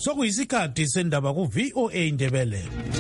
Sokuyisikhathi sendaba ku VOA Indebele.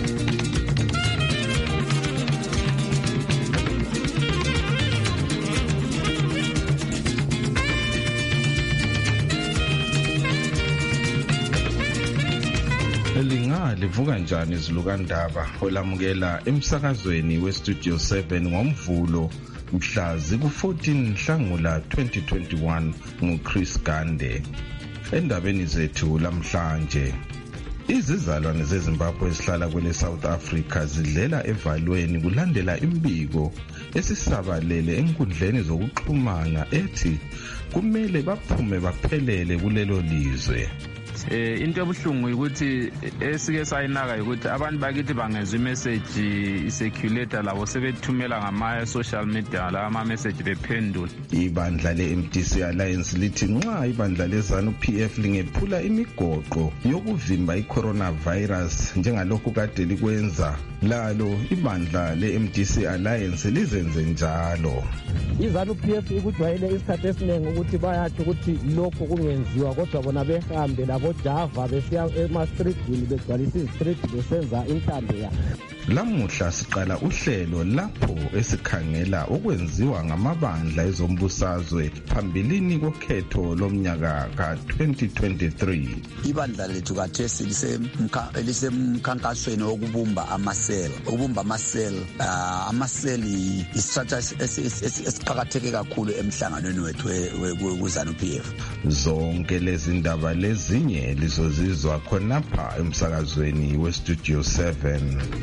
Livuka njani izilukandaba olamukela emsakazweni weStudio 7 ngoMvulo mhla ziku-14 Nhlangula 2021 nguChris Gande. Endabeni zethu lamhlanje, izizalwane zeZimbabwe ezihlala kwele South Africa zidlela evalweni kulandela imbiko esisabalele enkundleni zokuxhumana ethi kumele baphume baphelele kulelo lizwe. Into ebuhlungu ukuthi esike sayinaka ukuthi abantu bakithi bangezwe imessage iseculator labo sebethumela ngama social media la ama message bephendula. Ibandla leMDC Alliance lithi nxa ibandla leZANU-PF lingephula imigoqo yokuvimba iCoronavirus njengalokhu kade likwenza, lalo ibandla leMDC Alliance lizenze njalo. iZANU-PF ikujwayele isikhathi esiningi ukuthi bayathi ukuthi lokho kungenziwa, kodwa bona behambe labo Java besiya ema-streetini begcwalisa izistreet besenza intambo. Lamuhla siqala uhlelo lapho esikhangela okwenziwa ngamabandla ezombusazwe phambilini kokhetho lomnyaka ka-2023. Ibandla lethu kathesi lisemkhankasweni wokubumba amaseli. Ukubumba amaseli i-strategy esiqakatheke kakhulu emhlanganweni wethu weZANU-PF. Zonke lezi ndaba lezinye lizozizwa khonapha emsakazweni weStudio 7.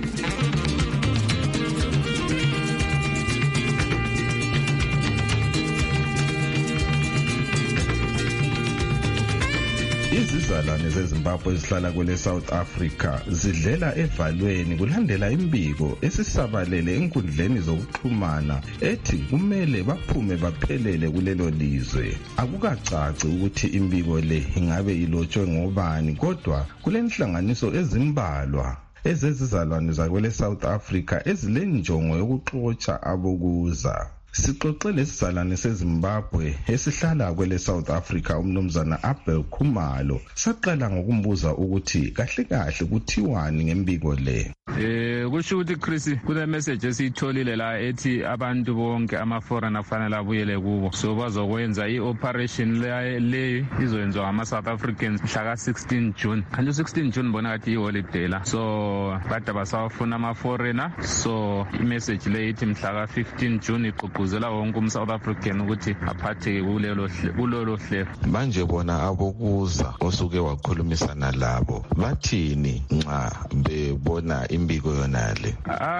Izizalwane zeZimbabwe ezihlala kwele South Africa zidlela evalweni kulandela imbiko esisabalele enkundleni zokuxhumana ethi kumele baphume baphelele kulelo lizwe. Akukacaci ukuthi imbiko le ingabe ilotshwe ngobani, kodwa kulenhlanganiso ezimbalwa ezezizalwane zakwele South Africa ezilenjongo yokuxotsha abokuza. Sixoxe lesizalwane seZimbabwe esihlala kwele South Africa umnumzana Abel Khumalo, saqala ngokumbuza ukuthi kahle kahle kuthiwani ngembiko le. Kusho ukuthi Chris kule message esiyitholile la ethi abantu bonke ama-foreigner kufanele abuyele kubo, so bazokwenza i-operation le izoyenziwa ngama-South Africans mhla ka-16 June. Kanti u-16 June bona kathi i-holiday la, so bada basawafuna ama-foreigner, so i-message le ithi mhla ka-15 June igqugquzela wonke um-South African ukuthi aphatheke kulolo hlelo. Manje bona abokuza osuke wakhulumisana labo bathini nxa bebona imbiko yonale?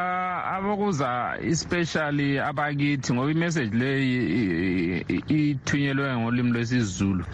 Abokuza especially abakithi ngoba imessage le ithunyelwe ngolimi lwesiZulu,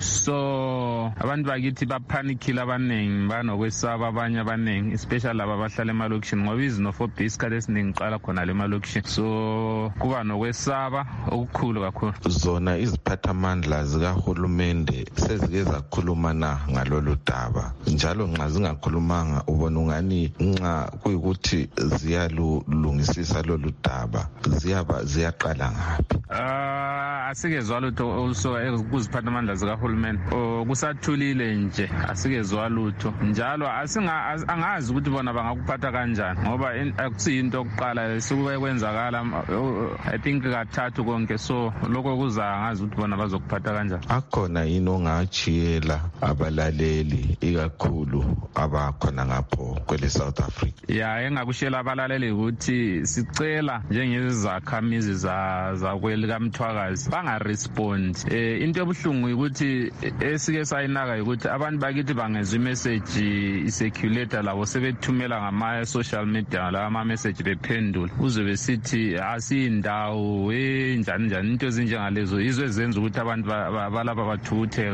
so abantu bakithi baphanikile abaningi, banokwesaba abanye abaningi, especially laba abahlala emalokishini ngoba izinofobia isikhathi esiningi qala khona le malokishini, so kuba nokwesaba okukhulu kakhulu. Zona iziphathamandla zikahulumende sezike zakhuluma na ngalolu daba, njalo nxa zingakhulumanga ubona ungani nxa kuyikuthi ziyalungisisa lolu daba ziyaqala ngaphi? Asikezwa lutho olusuka kuziphathamandla zikahulumende, kusathulile nje, asikezwa lutho njalo. Angazi ukuthi bona bangakuphatha kanjani ngoba akusiyinto okuqala sekukwenzakala I think kathathu konke, so lokho kuza angazi ukuthi bona bazokuphatha kanjani. Akhona yini ongachiyela abalaleli ikakhulu abakhona ngapho kwele South Africa? Engakushela abalaleli ukuthi sicela njengezakhamizi zakweli kaMthwakazi bangarespond. Into ebuhlungu ukuthi esike sayinaka ukuthi abantu bakithi bangezwe imessage iseculator labo sebethumela ngama social media la ama message bephendula uze besithi asiyindawo njani into ezinjengalezo izwe zenza ukuthi abantu balapha bathukuthele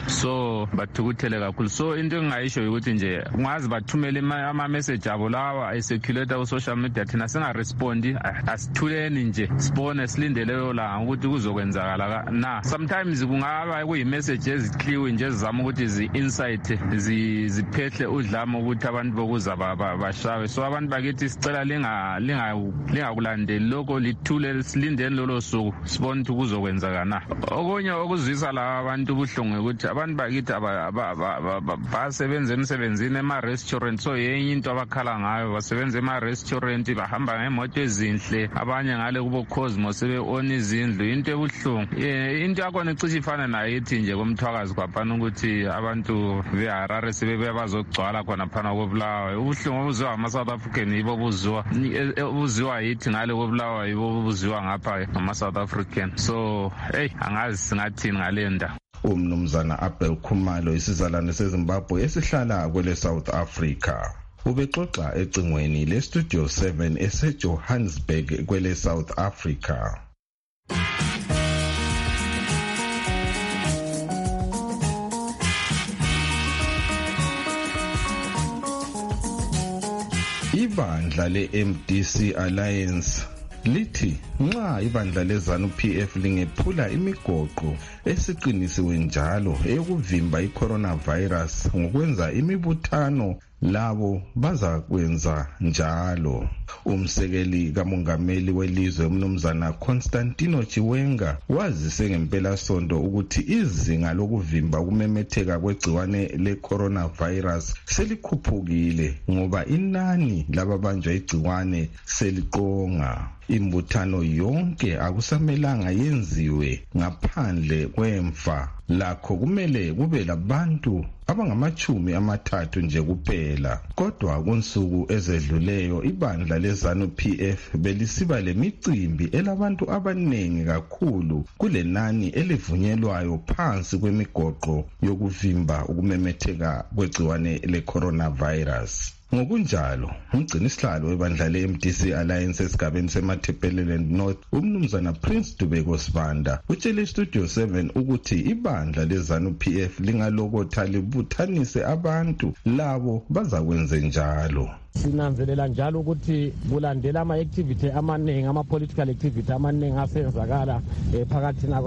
kakhulu. So into engayisho ukuthi nje ungazi bathumele ama message abo lawa iseculator ku social media, thina singarespondi, asithuleni nje sibone silindele leyo la ukuthi kuzokwenzakala na. Sometimes kungaba kuyimessage ezikliwe nje ezizama ukuthi zi-insight ziphehle udlame ukuthi abantu bokuza bashawe. So abantu bakithi sicela lingakulandeli lokho, lithule silinde enkundleni lolo suku sibone ukuthi kuzokwenzeka na. Okunye okuzwisa laba abantu ubuhlungu ukuthi abantu bakithi basebenza emsebenzini ema-restaurant, so yenye into abakhala ngayo, basebenza ema-restaurant, bahamba ngemoto ezinhle, abanye ngale kubo Cosmos sebe-ona izindlu, into ebuhlungu. Into yakhona icishe ifana nayithi nje komthwakazi kwaphana ukuthi abantu beHarare sebebe bazogcwala khona phana koBulawayo. Ubuhlungu obuziwa ama-South African yibo buziwa yithi ngale koBulawayo yibo buziwa ngapha ngama-South African. So angazi singathini ngale nda. Umnumzana Abel Khumalo, isizalwane seZimbabwe esihlala kwele South Africa, ubexoxa ecingweni leStudio 7 eseJohannesburg kwele South Africa. Ibandla le-MDC Alliance lithi nxa ibandla leZANU-PF lingephula imigoqo esiqinisiwe njalo eyokuvimba i-coronavirus ngokwenza imibuthano, labo bazakwenza njalo. Umsekeli kamongameli welizwe umnumzana Constantino Chiwenga wazise ngempela sonto ukuthi izinga lokuvimba ukumemetheka kwegciwane le-coronavirus selikhuphukile ngoba inani lababanjwa igciwane seliqonga. Imbuthano yonke akusamelanga yenziwe ngaphandle kwemfa, lakho kumele kube labantu abangama-30 nje kuphela. Kodwa kunsuku ezedluleyo ibandla leZANU-PF belisiba lemicimbi elabantu abanengi kakhulu kulenani elivunyelwayo phansi kwemigoqo yokuvimba ukumemetheka kwegciwane le-coronavirus. Ngokunjalo, umgcinisihlalo webandla le-MDC Alliance esigabeni seMatabeleland North, umnumzana Prince Dubeko Sibanda, utshele iStudio 7 ukuthi ibandla leZANU-PF lingalokotha libuthanise abantu, labo bazakwenza njalo. Sinanzelela njalo ukuthi kulandela ama-activity amaningi, ama-political activity amaningi asenzakala phakathina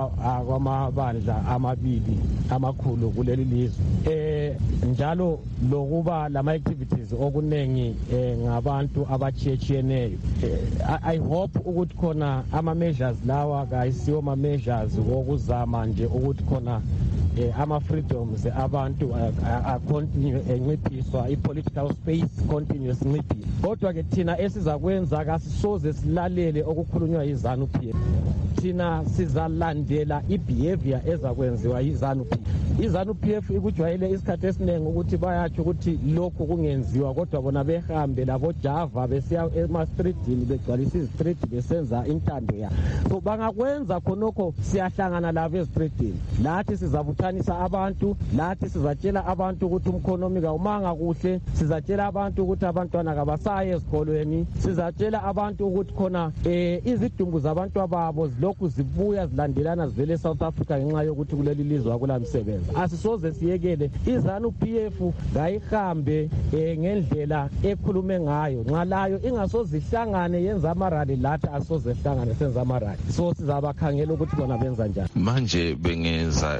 kwamabandla amabili amakhulu kuleli lizwe. Njalo lokuba lama-activities okuningi ngabantu abachiyetshiyeneyo. I hope ukuthi khona ama-measures lawa kayisiwo ama-measures wokuzama nje ukuthi khona ama-freedoms abantu continue enciphiswa, i-political space continuous nciphiswa. Kodwa-ke thina esizakwenza kasisoze silalele okukhulunywa yiZANU-PF. Thina sizalandela i-behavior ezakwenziwa yiZANU-PF. iZANU-PF ikujwayele isikhathi esiningi ukuthi bayatsho ukuthi lokhu kungenziwa, kodwa bona behambe labojava besiya ema-streetini begcwalisa izistreet besenza intando yabo. So bangakwenza khonokho siyahlangana labo ezistreetini, lathi sizabuthanisa abantu, lathi sizatshela abantu ukuthi umkhonomi kawumanga kuhle, sizatshela abantu ukuthi abantwana kabasaye ezikolweni, sizatshela abantu ukuthi khona izidumbu zabantu ababo zilokhu zibuya zilandelana zivele eSouth Africa ngenxa yokuthi kuleli lizwe akulamsebenzi. Asisoze siyekele iZANU-PF ngayihambe ngendlela ekhulume ngayo, nxa layo ingasoze ihlangane yenza amarali, lathi asoze ihlangane senza amarali. So sizabakhangela ukuthi bona benza njani. Manje bengenza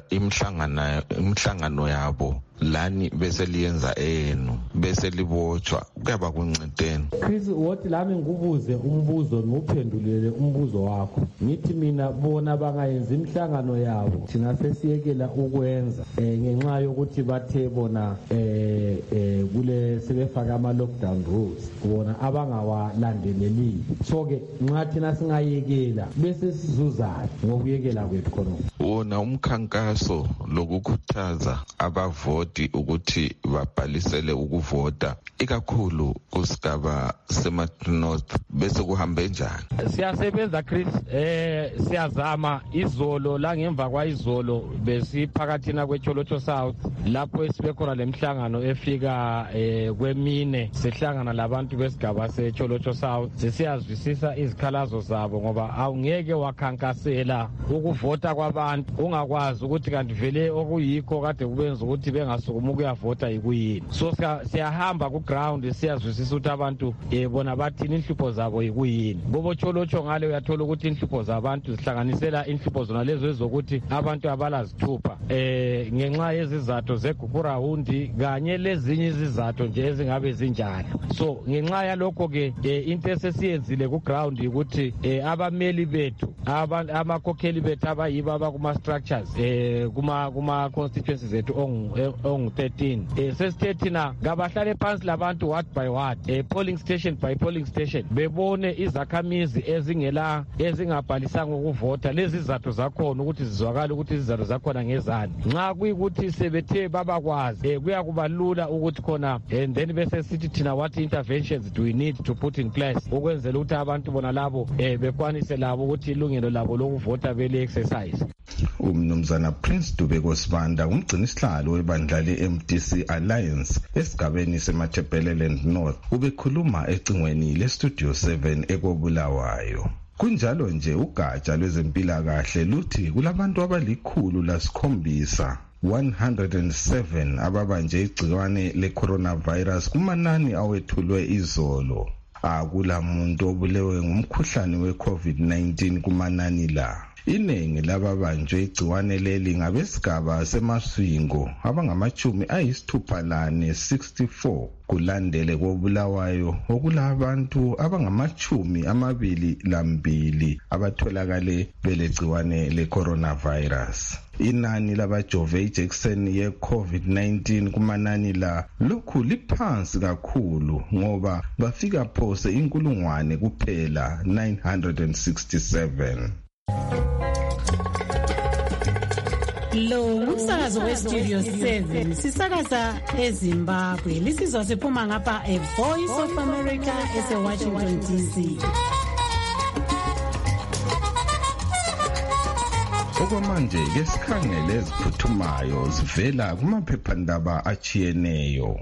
imhlangano yabo lani bese liyenza enu bese libotshwa, kuyaba kuncedeni. Chris, wothi lami ngubuze umbuzo nguphendulele umbuzo wakho. Ngithi mina bona bangayenza imhlangano yabo thina sesiyekela ukwenza ngenxa yokuthi bathe bona kule sebefaka ama-lockdown rules bona abangawalandeleli. So-ke nxa thina singayekela bese sizuzana ngokuyekela kwethu khona. Wona umkhankaso lokukhuthaza abavoti ukuthi babhalisele ukuvota ikakhulu kusigaba sema-North bese kuhambe njani? Siyasebenza Chris, siyazama. Izolo la ngemva kwayizolo besiphakathina kweCholocho South lapho esibe khona lemhlangano efika kwemine, sihlangana labantu besigaba seCholocho South. Siyazwisisa izikhalazo zabo ngoba awungeke wakhankasela ukuvota kwabantu ungakwazi ukuthi kanti vele okuyikho kade kubenza ukuthi bangasukuma ukuyavota yikuyini. So siyahamba ku ground siyazwisisa ukuthi abantu bona bathini inhlupho zabo yikuyini. Bobocholocho ngale uyathola ukuthi inhlupho zabantu zihlanganisela inhlupho zona lezo ezokuthi abantu abalazithupha ngenxa yezizathu zegugurawundi kanye lezinye izizathu nje ezingabe zinjalo. So ngenxa yalokho ke into esesiyenzile ku ground ukuthi abameli bethu amakhokheli bethu abayibo abakuma structures kuma constituencies zethu ongu 13 sesithe thina ngabahlale phansi labantu ward by ward polling station by polling station bebone izakhamizi ezingabhalisanga ukuvota lezi izizathu zakhona ukuthi zizwakala ukuthi izizathu zakhona ngezani. Nxa kuyikuthi sebethe babakwazi kuyakuba lula ukuthi khona and then bese sithi thina what interventions do we need to put in place ukwenzela ukuthi abantu bona labo bekwanise labo ukuthi ilungelo labo lokuvota bele exercise. Umnumzana Prince Dubeko Sibanda umgcinisihlalo webandla le-MDC Alliance esigabeni seMatabeleland North ubekhuluma ecingweni le-Studio 7 eKobulawayo. Kunjalo nje ugatsha lwezempilakahle luthi kulabantu abali-107 ababanjwe igciwane le-coronavirus kumanani awethulwe izolo. Akula muntu obulewe ngumkhuhlane we-COVID-19 kumanani la. Iningi lababanjwe igciwane leli ngabesigaba seMaswingo abangama-64 kulandele koBulawayo okulabantu abangama-22 abatholakale belegciwane le-coronavirus. Inani labajove ijekiseni ye-COVID-19 kumanani la lokhu liphansi kakhulu ngoba bafika phose 1,000 kuphela 967. Lo umsakazo weStudio 7 sisakaza eZimbabwe lisizwa siphuma ngapha eVoice of America eseWashington DC. Okwamanje ke sikhangele eziphuthumayo zivela kumaphephandaba achiyeneyo.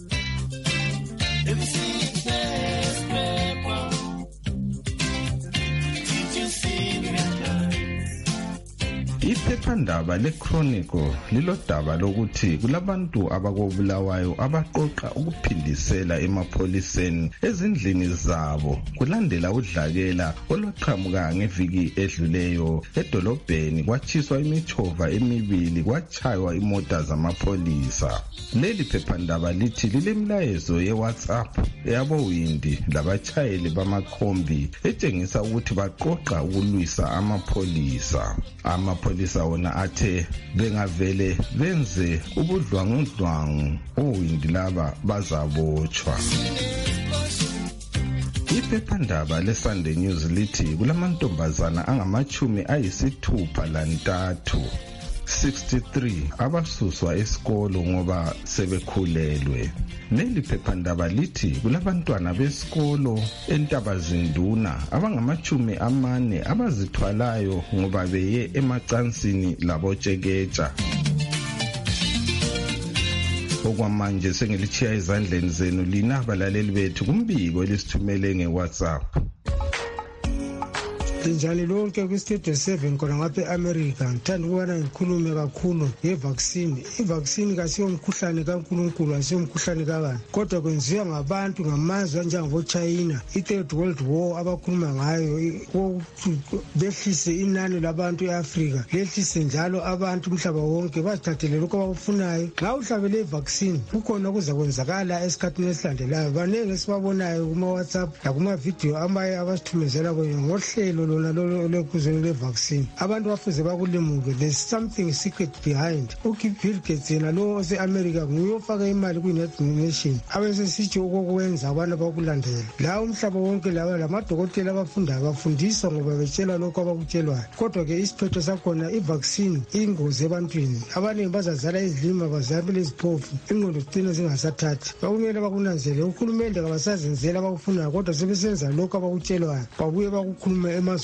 Iphephandaba leChronicle lilodaba lokuthi kulabantu abakobulawayo abaqoqa ukuphindisela emapholiseni ezindlini zabo kulandela udlakela olwaqhamuka ngeviki edluleyo edolobheni kwatshiswa imithova emibili kwachaywa imota zamapholisa. Leli phephandaba lithi lilemlayezo yeWhatsApp eyabowindi labachayeli bamakhombi etshengisa ukuthi baqoqa ukulwisa amapholisa. Amapholisa wona athe bengavele benze ubudlwangudlwangu owindi laba bazabotshwa. Iphephandaba leSunday News lithi kulamantombazana angama-63 abasuswa esikolo ngoba sebekhulelwe. Leli phephandaba lithi kulabantwana besikolo eNtabazinduna abangama-40 abazithwalayo ngoba beye emacansini labotsheketsha. Okwamanje sengilichiya ezandleni zenu lina abalaleli bethu kumbiko elisithumele ngeWhatsApp. Linjani lonke kwiStudio 7 khona ngapha eAmerica. Ngithanda ukubana ngikhulume kakhulu ngevaccine. Ivaccine kasiyo umkhuhlane kaNkulunkulu, asiyo umkhuhlane kabani. Kodwa kwenziwa ngabantu ngamazwe anjengabo China. I-Third World War abakhuluma ngayo behlise inani labantu eAfrika. Lehlise njalo abantu umhlaba wonke bazithathele lokho abakufunayo. Nxa uhlabele ivaccine kukhona okuzakwenzakala esikhathini esilandelayo. Banenge esibabonayo kuma WhatsApp lakuma video amaye abasithumezela kwenye ngohlelo lekuzweni le-vaccine. Abantu bafuze bakulimuke. There's something secret behind. Bill Gates yena lo ose-America nguye ofaka imali kwi-United Nations abesesithi okokwenza abantu bakulandela. La umhlaba wonke lamadokotela abafundayo bafundiswa ngoba betshela lokho abakutshelwayo. Kodwa ke isiphetho sakhona i-vaccine iyingozi ebantwini. Abaningi bazazala izilima bazabele iziphofu ingqondo zicine zingasathathi. Bakumele bakunanzele. Uhulumende kabasazenzela abakufunayo kodwa sebesenza lokho abakutshelwayo. Babuye bakukhuluma emazweni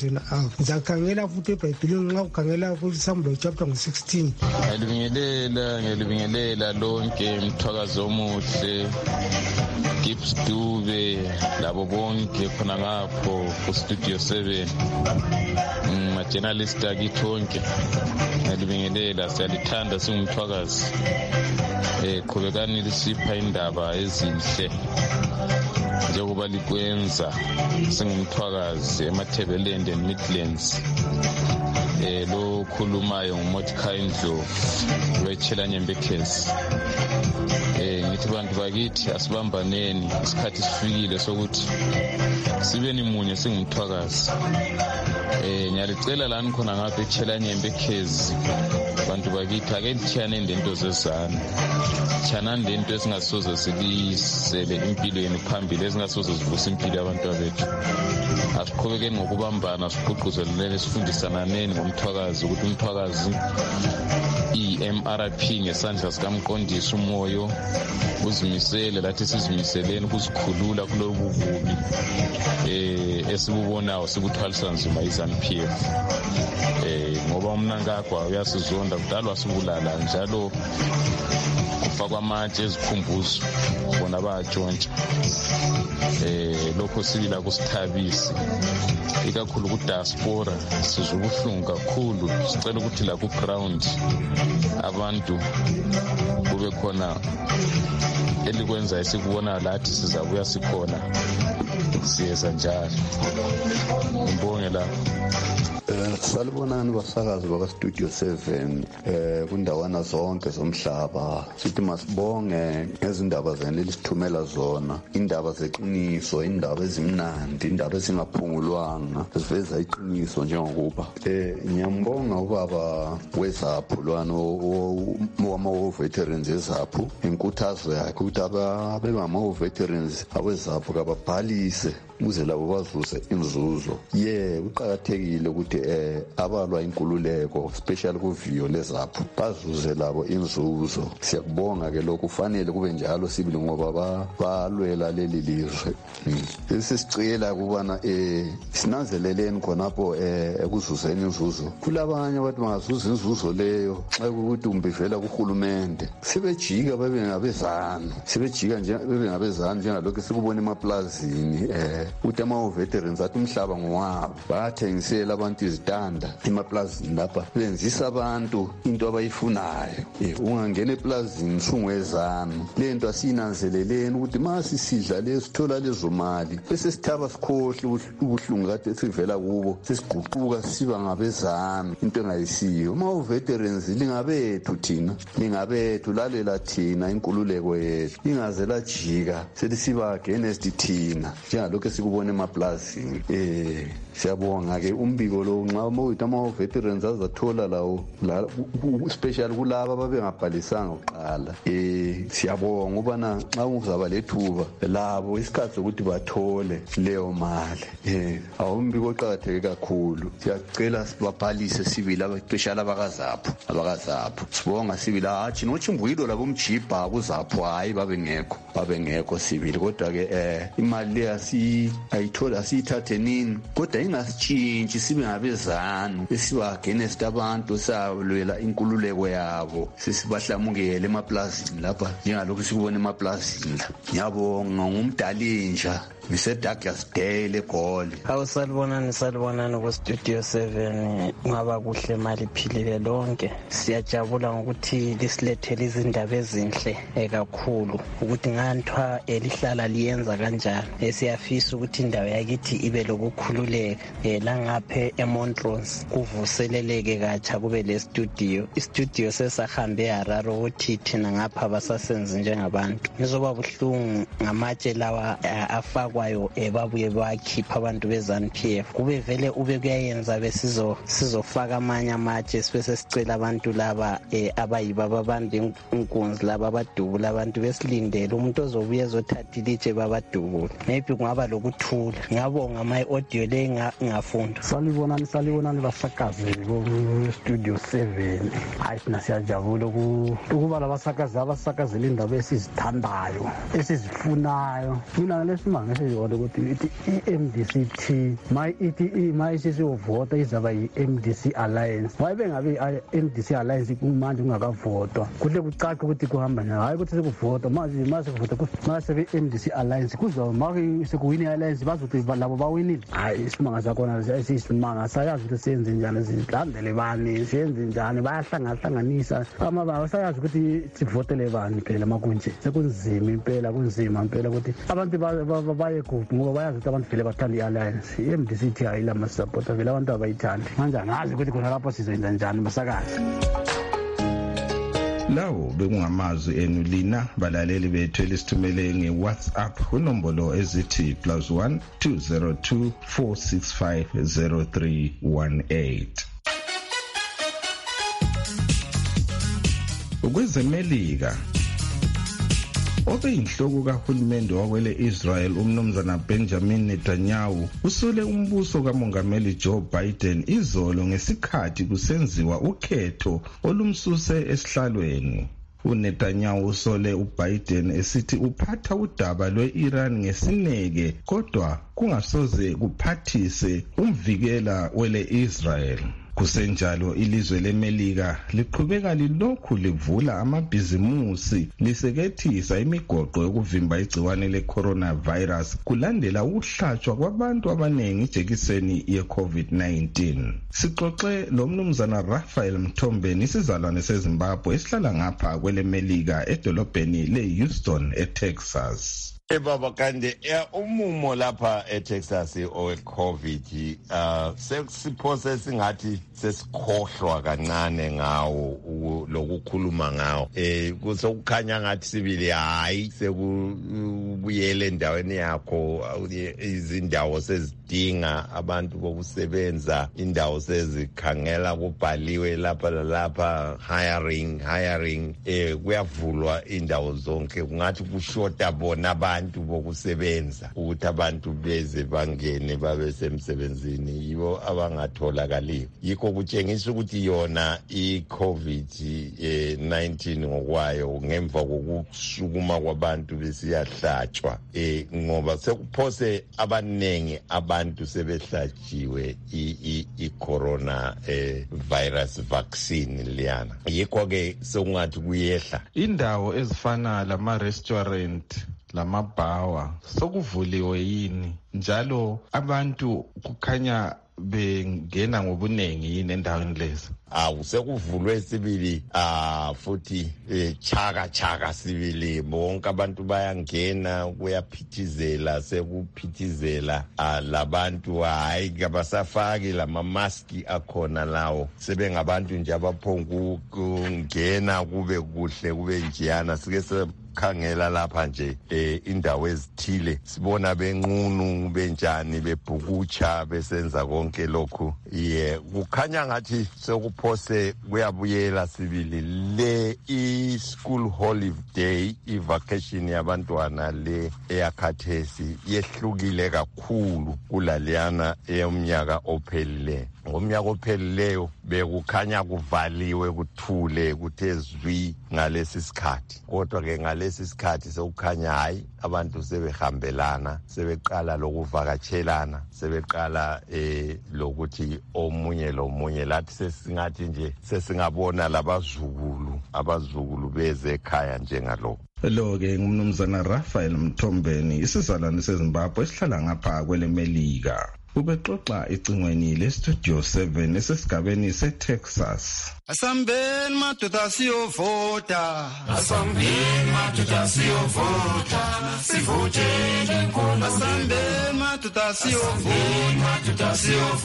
emazweni abo. Ngizakhangela futhi eBhayibhelini nxa ukhangela kuSamuel chapter 16. Ngiyalibingelela lonke umthwakazo omuhle Gibbs Dube labo bonke khona ngapho ku Studio 7 journalist akithi wonke ngiyalibingelela, siyalithanda singumthwakazi. Qhubekani lisipha indaba ezinhle njengoba likwenza singumthwakazi eMathebeleland and Midlands. Lo khulumayo nguMothikhaya Ndlovu weChelanyembe Case. Ngithi bantu bakithi asibambaneni, isikhathi sifikile sokuthi sibeni munye singumthwakazi. Ngiyalicela lani khona ngapha eChelanyembe Case, bantu bakithi ake lithiyane ndento zezana, thiyanani lento esingasoze silisele impilo yenu phambili, esingasoze sivusa impilo yabantu bethu. Asiqhubekeni ngokubambana, sigqugquzeleleni, sifundisananeni ngomthwakazi, ukuthi umthwakazi i-MRP ngesandla sikamqondisi umoyo uzimisele, lathi sizimiseleni ukuzikhulula kulobu bubi esibubonayo sibuthwalisa nzima iZANU-PF. Ngoba umnankagwa uyasizonda, kudala wasibulala, njalo kufakwa amatshe ezikhumbuzo bona bayatshontsha. Lokho sibila kusithabisi, ikakhulu ku-diaspora sizwa ubuhlungu kakhulu. Sicela ukuthi la ku-ground abantu kube khona elikwenza esikubona lathi sizabuya sikhona, siyeza njalo. Ngibonge la. Salibonani basakazi bakwa-Studio 7 kundawana zonke zomhlaba. Sithi masibonge ngezindaba zenu elisithumela zona, indaba zeqiniso, indaba ezimnandi, indaba ezingaphungulwanga, ziveza iqiniso njengokuba. Ngiyambonga ubaba weZAPHU lwana wama-veterans eZAPHU, inkuthazo yakhe ukuthi abengama-veterans aweZAPHU kababhalise ukuze labo bazuze inzuzo. Kuqakathekile ukuthi abalwa inkululeko especially kuviyo leZAPHU bazuze labo inzuzo. Siyakubonga ke lokhu, kufanele kube njalo sibili ngoba balwela leli lizwe. Sisicela kubana sinanzeleleni khonapho ekuzuzeni inzuzo. Kulabanye abantu bangazuza inzuzo leyo xa ukuthi umbivela kuhulumende, sebejika bebengabezana, njengalokho sikubona emaplazini ukuthi ama-veterans athi umhlaba ngowabo, bayathengisela abantu izitanda emaplazini lapha, benzisa abantu into abayifunayo. Ungangena eplazini sungwezana, le nto asiyinanzeleleni ukuthi ma sisidla lesithola lezo mali bese sithaba sikhohle ubuhlungu kade sivela kubo, sesiququka siba ngabezana, into engayisiyo. Ma-veterans lingabethu thina, lingabethu, lalela thina inkululeko yethu, lingaze lajika selisiba against thina njengalokho sikubona emaplazini. Siyabonga ke umbiko lo nxa mawuthi ama-veterans azathola lawo especially kulaba ababengabhalisanga uqala. Siyabonga ubana nxa uzaba lethuba labo isikhathi sokuthi bathole leyo mali. Umbiko oqakatheke kakhulu. Siyacela sibabhalise sibili especially abakaZAPHU. Sibonga sibili, hatshi nochimbuyilo labo mjibha kuZAPHU, hayi babengekho sibili, kodwa ke imali le ayithola asiyithathe nini, kodwa ingasitshintshi sibe ngabezanu esiba against abantu salwela inkululeko yabo, sesibahlamukele emaplazini lapha njengalokhu sikubona emaplazini la. Ngiyabonga ngumdalinja Douglas Dale eGoli. Salibonani ku-Studio 7. Ngaba kuhle mali philile lonke. Siyajabula ngokuthi lisilethele izindaba ezinhle kakhulu, ukuthi nganthwa elihlala liyenza kanjani. Siyafisa ukuthi indawo yakithi ibe lokukhululeka langaphe eMontrose kuvuseleleke katsha kube le studio. Istudio sesahambe eHarare ukuthi thina ngapha basasenzi njengabantu. Ngizoba buhlungu ngamatshe lawa afakwayo babuye bakhipha abantu beZANU-PF. Kube vele ube kuyayenza besizofaka amanye amatshe sibese sicela abantu laba abayiba babambe inkunzi laba abadubula abantu besilindele umuntu ozobuya ezothatha ilitshe babadubula. Maybe kungaba lokuthula. Ngiyabonga ama-audio le ngafunda. Salibonani basakazi ku-Studio 7. Hayi thina siyajabula ukuba labasakazela indaba esizithandayo esizifunayo. Mina lesimanga siyona ukuthi i-MDC-T ma isisiyovota izaba yi-MDC Alliance. Waye bengabe i-MDC Alliance kumanje kungakavotwa kuhle kucace ukuthi kuhamba njani, hayi ukuthi sekuvotwa mase kuvota mase i-MDC Alliance kuzo manje sekuwini i-alliance bazothi labo bawinile. Hayi isimanga sakhona siyisimanga sayazi ukuthi senze njani, silandele bani, senze njani, bayahlanganisa amababa, sayazi ukuthi sivotele bani phela makunje. Sekunzima impela, kunzima impela ukuthi abantu baye kuphi ngoba bayazi ukuthi abantu vele bathanda i-alliance. I-MDC hayi la masupporter vele abantu abayithandi manje angazi ukuthi khona lapho sizoyenza njani masakazi. Lawo bekungamazwi enu lina balaleli bethu elisithumele nge-WhatsApp kunombolo ezithi +1 202 465 0318. Ukwezemelika obeyinhloko kahulumende wakwele Israel umnumzana Benjamin Netanyahu usole umbuso kamongameli Joe Biden izolo ngesikhathi kusenziwa ukhetho olumsuse esihlalweni. uNetanyahu usole uBiden esithi uphatha udaba lwe-Iran ngesineke kodwa kungasoze kuphathise umvikela wele Israel. Kusenjalo ilizwe leMelika liqhubeka lilokhu livula amabhizimusi lisekethisa imigoqo yokuvimba igciwane le-coronavirus kulandela ukuhlatshwa kwabantu abanengi ijekiseni ye-COVID-19. Sixoxe lo mnumzana Raphael Mthombeni isizalwane seZimbabwe esihlala ngapha kweleMelika edolobheni le-Houston eTexas. Baba Kande umumo lapha eTexas owe-COVID sesiphose singathi sesikhohlwa kancane ngawo lokukhuluma ngawo kusokukhanya ngathi sibili hayi sekubuyele endaweni yakho izindawo sezidinga abantu bokusebenza indawo sezikhangela kubhaliwe lapha lalapha hiring kuyavulwa indawo zonke kungathi kushota bona abantu bokusebenza ukuthi abantu beze bangene babe semsebenzini yibo abangatholakaliyo yikho kutshengisa ukuthi yona i-COVID-19 ngokwayo ngemva kokusukuma kwabantu besiyahlatshwa ngoba sekuphose abanengi abantu sebehlatshiwe i-corona virus vaccine liyana yikho ke sokungathi kuyehla indawo ezifana lama-restaurant lamabhawa sokuvuliwe yini njalo abantu kukhanya bengena ngobunengi yini endaweni lezi sekuvulwe sibili futhi chaka sibili bonke abantu bayangena kuyaphithizela sekuphithizela labantu hayi kabasafaki lama-maski akhona lawo sebengabantu nje abaphonga ukungena kube kuhle kube njiyana sike khangela lapha nje indawo ezithile sibona benqunu benjani bebhukutsha besenza konke lokhu kukhanya ngathi sekuphose kuyabuyela sibili le i-school holiday i-vacation yabantwana le eyakhathesi yehlukile kakhulu kulaliyana eyomnyaka ophelileyo ngomnyaka ophelileyo bekukhanya kuvaliwe kuthule kuthe zwi ngalesi sikhathi kodwa ke ngalesi sikhathi sekukhanya hayi abantu sebehambelana sebeqala lokuvakatshelana sebeqala lokuthi omunye lomunye lathi sesingathi nje sesingabona abazukulu beze ekhaya njengalokho lo-ke ngumnumzana Raphael Mthombeni isizalwane seZimbabwe esihlala ngapha kweleMelika ubexoxa ecingweni lestudio 7 esesigabeni seTexas. Asambeni madoda siyovota sivotele inkulu asambeni madoda siyovota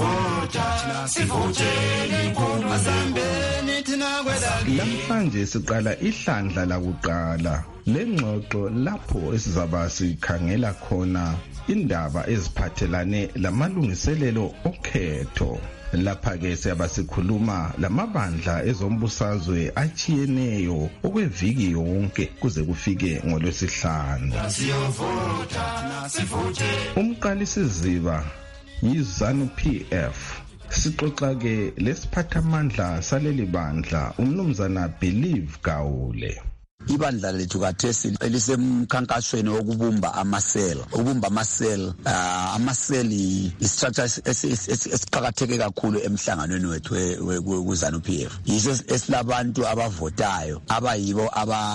sivotele inkulu asambeni thina kwelali namhlanje siqala ihlandla lakuqala lengxoxo lapho esizaba sikhangela khona indaba eziphathelane lamalungiselelo okhetho lapha-ke siyabe sikhuluma lamabandla ezombusazwe achiyeneyo okweviki yonke kuze kufike ngolwesihlanu umqalisiziba yiZanu PF sixoxa-ke lesiphathamandla saleli bandla umnumzana Believe Gawule ibandla lethu kathesi elisemkhankasweni wokubumba amasela. Ukubumba amasela istructure esiqhakatheke kakhulu emhlanganweni wethu weZANU PF. Yiso esilabantu abavotayo abayibo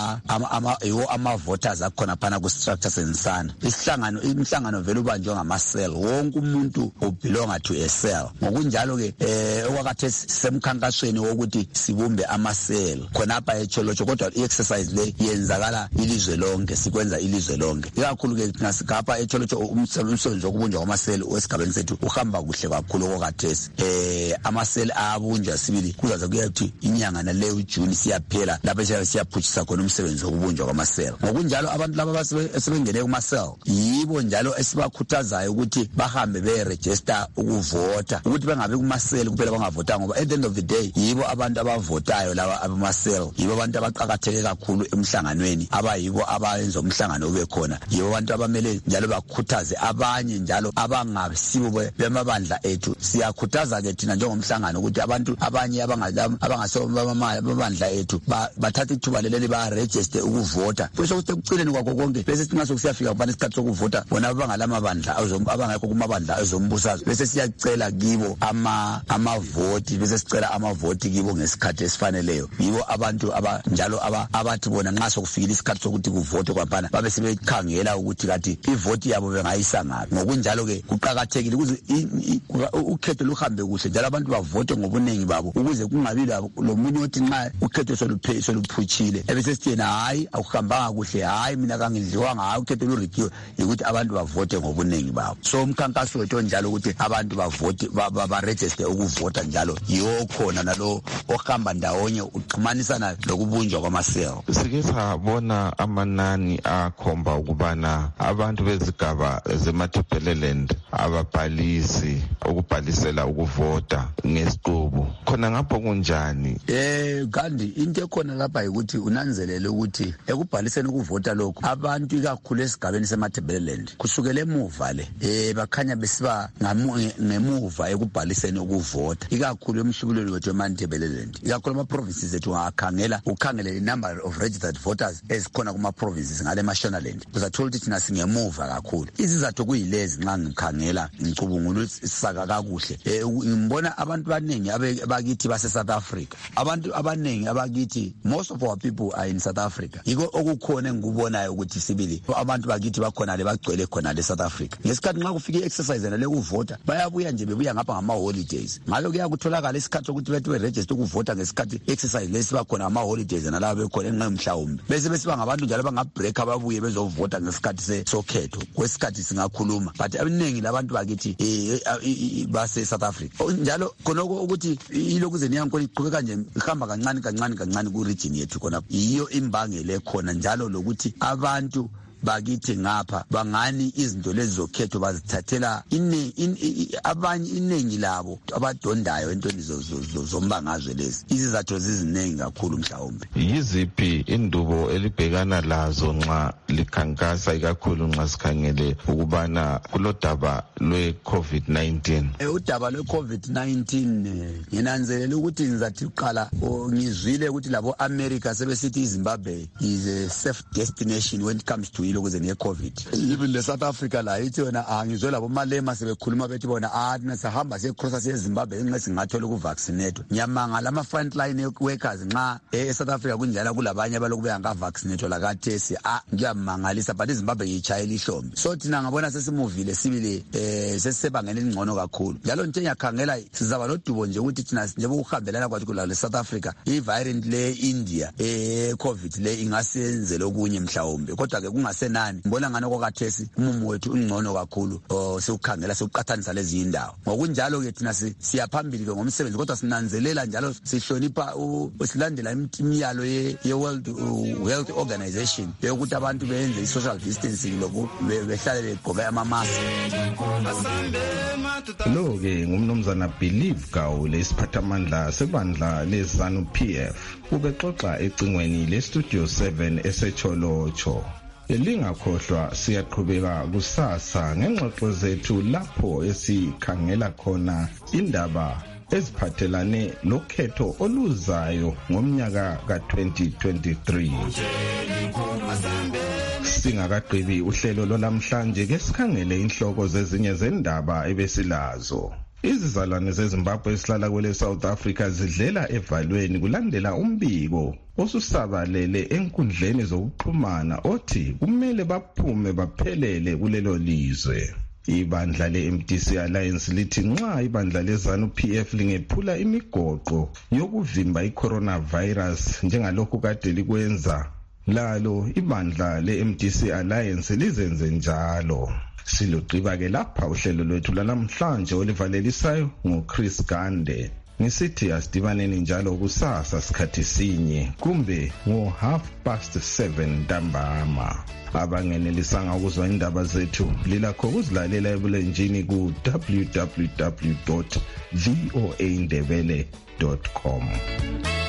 ama-voters akhona phana ku-structure sensana. Imihlangano vele ubanjwe ngamasela. Wonke umuntu ubelonga to a cell. Ngokunjalo ke okwakhathesi semkhankasweni wokuthi sibumbe amasela khonapha eCholotsho, kodwa i-exercise le yenzakala ilizwe lonke, sikwenza ilizwe lonke. Ikakhulu ke nasigapha eCholotsho umsebenzi wokubunjwa kwamasela wesigabeni sethu uhamba kuhle kakhulu okwathesi. Amasela ayabunjwa sibili kuzaze kuyathi inyanga nale uJune siyaphela lapho siyaphutshisa khona umsebenzi wokubunjwa kwamasela. Ngokunjalo abantu laba asebengene kumasela yibo njalo esibakhuthazayo ukuthi bahambe beregister ukuvota, ukuthi bengabe kumasela kuphela bangavotanga, ngoba at the end of the day yibo abantu abavotayo laba abamasela, yibo abantu abaqhakatheke kakhulu emhlanganweni, abayibo abayenza umhlangano ube khona, yibo abantu abamele njalo bakhuthaze abanye njalo abangasibo bemabandla ethu. Siyakhuthaza ke thina njengomhlangano ukuthi abantu abanye abangabandla ethu bathathe ithuba leli ba-register ukuvota, bese kuthi ekucineni kwakho konke bese singaso kusiyafika kubani isikhathi sokuvota bona bangalamabandla abangekho kumabandla ezombusazwe, bese siyacela kibo amavoti, bese sicela amavoti kibo ngesikhathi esifaneleyo. Yibo abantu abanjalo abathi bona nxa sokufikile isikhathi sokuthi kuvote kwaphana babe sebekhangela ukuthi kathi ivoti yabo bengayisa ngaphi. Ngokunjalo ke kuqhakathekile ukuze ukhetho luhambe kuhle njalo abantu bavote ngobuningi babo, ukuze kungabi lomunye othi nxa ukhetho soluphutshile ebese sithena hayi akuhambanga kuhle, hayi mina kangidliwanga, hayi ukhetho lurikiwe, ukuthi abantu bavote ngobuningi babo. So umkhankaso wethu njalo ukuthi abantu bavote ba-register ukuvota njalo yiwo khona nalo ohamba ndawonye uxhumanisana lokubunjwa kwamasela. Sike sabona amanani akhomba ukubana abantu bezigaba zeMatabeleland ababhalisi ukubhalisela ukuvota ngesiqubu khona ngapho kunjani? Kanti into ekhona lapha ukuthi unanzelele ukuthi ekubhaliseni ukuvota lokho abantu ikakhulu esigabeni seMatabeleland kusukela emuva le bakhanya besiba ngemuva ekubhaliseni ukuvota, ikakhulu emhlubulweni wethu eMatabeleland, ikakhulu ama-provinces ethu ukhangele i-number of registered voters ezikhona kuma-provinces ngale Mashonaland, uzathola ukuthi thina singemuva kakhulu. Izizathu kuyilezi nxa ngikhangela ngicubungula isaka kakuhle. Ngibona abantu abaningi abakithi base-South Africa, abantu abaningi abakithi, most of our people are in South Africa. Yiko okukhona engikubonayo ukuthi sibili abantu bakithi bakhona le bagcwele khona le South Africa. Ngesikhathi nxa kufika i-exercise nale ukuvota bayabuya nje bebuya ngapha ngama-holidays, ngalo kuyakutholakala isikhathi sokuthi bethi beregister ukuvota ngesikhathi exercise lesi bakhona ngama-holidays nalabo bekhona enqe mhlawumbe, bese besiba ngabantu njalo bangabreak babuye bezovota ngesikhathi sokhetho. Kwesikhathi singakhuluma but abaningi labantu bakithi base-South Africa. Njalo khonoko ukuthi ilokuze niyankolo iqhubeka nje ihamba kancane ku-region yethu khona, yiyo imbangele khona njalo lokuthi abantu bakithi ngapha bangani izinto lezi zokhetho bazithathela abanye inengi labo abadondayo entweni zombangazwe lezi. Izizathu ziziningi kakhulu mhlawumbe. Yiziphi indubo elibhekana lazo nxa likhankasa ikakhulu nxa sikhangele ukubana kulodaba lwe-COVID-19? Udaba lwe-COVID-19 nginanzelela ukuthi ngizathi uqala ngizwile ukuthi labo America sebesithi iZimbabwe is a safe destination when it comes to ukuze ne-COVID. Even le South Africa la ithi wena angizwe labo Malema sebekhuluma bethi bona thina sahamba siyecrossa siyeZimbabwe inxa singathola ukuvaccinate. Ngiyamangala ama-frontline workers nxa e-South Africa kunjalo kulabanye abaloku bengaka-vaccinate lakathesi ngiyamangalisa, but iZimbabwe ngiyitshayela ihlombe. So thina ngabona sesimuvile sibili sesisebangeni elingcono kakhulu. Njalo nje ngiyakhangela sizaba nodubo nje ukuthi thina njengoba ukuhambelana kwathi kula le South Africa i-variant le India COVID le ingasenzela okunye mhlawumbe, kodwa ke kungasenani. Ngibona ngane kwakathesi umumo wethu ungcono kakhulu sewukhangela sewuqathanisa lezi indawo. Ngokunjalo ke thina siyaphambili ke ngomsebenzi, kodwa sinanzelela njalo sihlonipha silandela imiyalo ye-World Health Organization yokuthi abantu benze i-social distancing lokhu behlale begqoke ama-mask. Lo ke ngumnumzana Believe Gaule, isiphathamandla sebandla leZANU PF, ubexoxa ecingweni le-Studio 7 eseCholotsho. Lingakhohlwa siyaqhubeka kusasa ngengxoxo zethu lapho esikhangela khona indaba eziphathelane lokhetho oluzayo ngomnyaka ka-2023. Singakagqibi uhlelo lolwamhlanje ke sikhangele inhloko zezinye zendaba ebesilazo. Izizalwane zeZimbabwe esihlala kwele South Africa zidlela evalweni kulandela umbiko osusabalele enkundleni zokuxhumana othi kumele baphume baphelele kulelo lizwe. Ibandla le-MDC Alliance lithi nxa ibandla leZANU-PF lingephula imigoqo yokuvimba i-coronavirus njengalokhu kade likwenza, lalo ibandla le-MDC Alliance lizenze njalo. Silugqiba ke lapha uhlelo lwethu lanamhlanje olivalelisayo ngoChris Gande. Ngisithi asidibaneni njalo kusasa sikhathi sinye kumbe ngo7:30 ntambama. Abangenelisanga ukuzwa indaba zethu lilakho ukuzilalela ebulenjini ku www.voaindebele.com.